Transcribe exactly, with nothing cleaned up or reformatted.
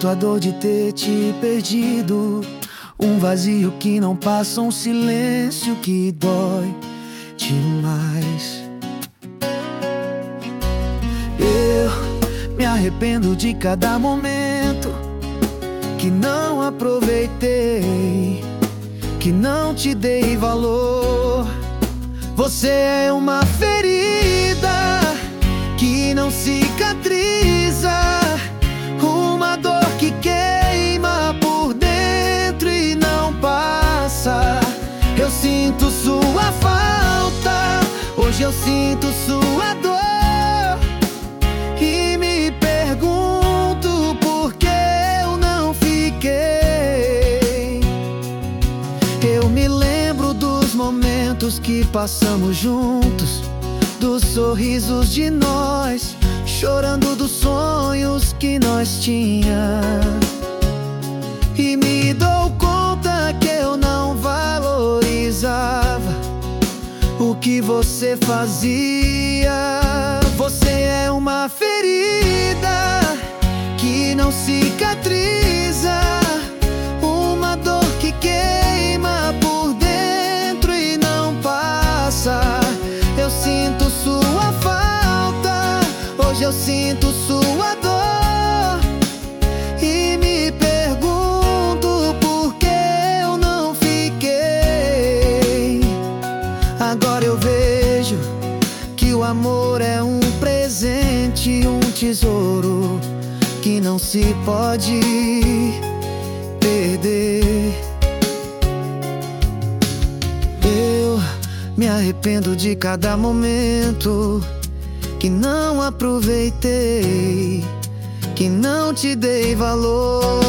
Sinto a dor de ter te perdido, um vazio que não passa, um silêncio que dói demais. Eu me arrependo de cada momento que não aproveitei, que não te dei valor. Você é uma ferida que não cicatriza, uma dor que queima por dentro e não passa. Eu sinto sua falta, hoje eu sinto sua dor, e me pergunto por que eu não fiquei. Eu me lembro dos momentos que passamos juntos, dos sorrisos de nós, chorando dos sonhos que nós tinha. E me dou conta que eu não valorizava o que você fazia. Você é uma ferida que não cicatriza, uma dor que queima por dentro e não passa. Eu sinto sua falta, hoje eu sinto sua dor, e me pergunto por que eu não fiquei. Agora eu vejo que o amor é um presente, um tesouro que não se pode perder. Eu me arrependo de cada momento que não aproveitei, que não te dei valor.